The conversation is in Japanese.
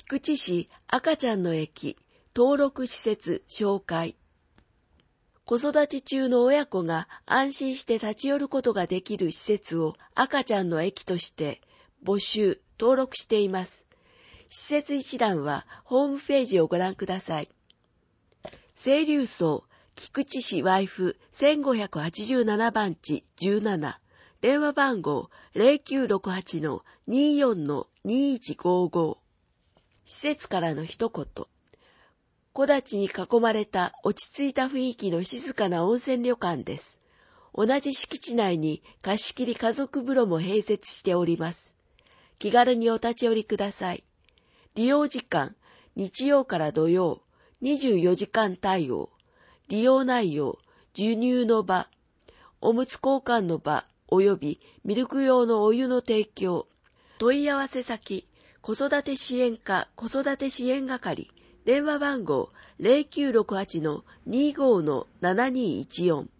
菊池市赤ちゃんの駅登録施設紹介。子育て中の親子が安心して立ち寄ることができる施設を赤ちゃんの駅として募集、登録しています。施設一覧はホームページをご覧ください。清流荘菊池市ワイフ1587番地17、電話番号 0968-24-2155。施設からの一言。木立に囲まれた落ち着いた雰囲気の静かな温泉旅館です。同じ敷地内に貸し切り家族風呂も併設しております。気軽にお立ち寄りください。利用時間、日曜から土曜、24時間対応。利用内容、授乳の場、おむつ交換の場、およびミルク用のお湯の提供。問い合わせ先、子育て支援課子育て支援係。電話番号 0968-25-7214